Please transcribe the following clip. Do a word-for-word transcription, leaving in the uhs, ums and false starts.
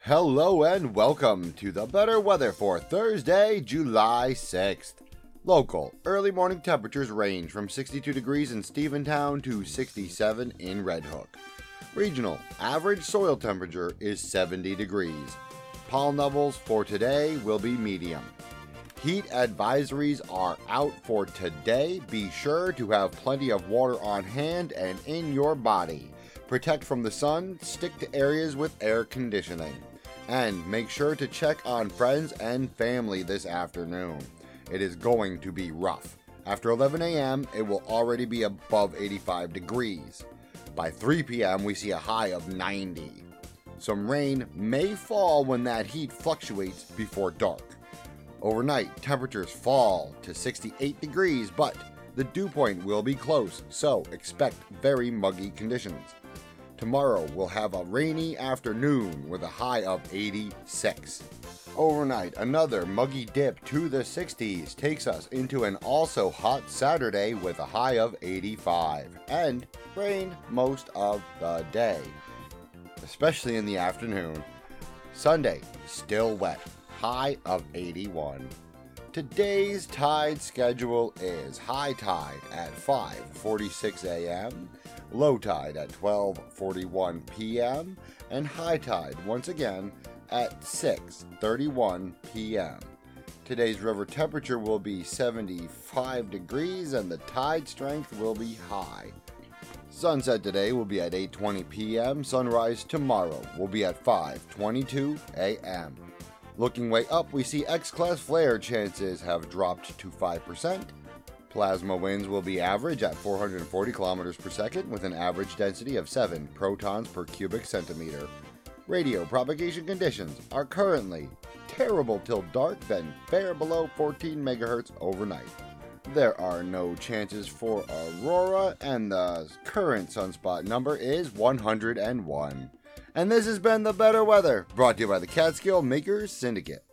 Hello and welcome to the better weather for Thursday, July sixth. Local early morning temperatures range from sixty-two degrees in Stephentown to sixty-seven in Red Hook. Regional average soil temperature is seventy degrees. Pollen levels for today will be medium. Heat advisories are out for today. Be sure to have plenty of water on hand and in your body. Protect from the sun, stick to areas with air conditioning. And make sure to check on friends and family this afternoon. It is going to be rough. After eleven a.m., it will already be above eighty-five degrees. By three p.m., we see a high of ninety. Some rain may fall when that heat fluctuates before dark. Overnight, temperatures fall to sixty-eight degrees, but the dew point will be close, so expect very muggy conditions. Tomorrow we'll have a rainy afternoon with a high of eighty-six. Overnight, another muggy dip to the sixties takes us into an also hot Saturday with a high of eighty-five. And rain most of the day, especially in the afternoon. Sunday, still wet, high of eighty-one. Today's tide schedule is high tide at five forty-six a.m., low tide at twelve forty-one p.m., and high tide once again at six thirty-one p.m. Today's river temperature will be seventy-five degrees and the tide strength will be high. Sunset today will be at eight twenty p.m. Sunrise tomorrow will be at five twenty-two a.m. Looking way up, we see X-class flare chances have dropped to five percent. Plasma winds will be average at four hundred forty kilometers per second with an average density of seven protons per cubic centimeter. Radio propagation conditions are currently terrible till dark, then fair below fourteen megahertz overnight. There are no chances for aurora, and the current sunspot number is one hundred one. And this has been The Better Weather, brought to you by the Catskill Makers Syndicate.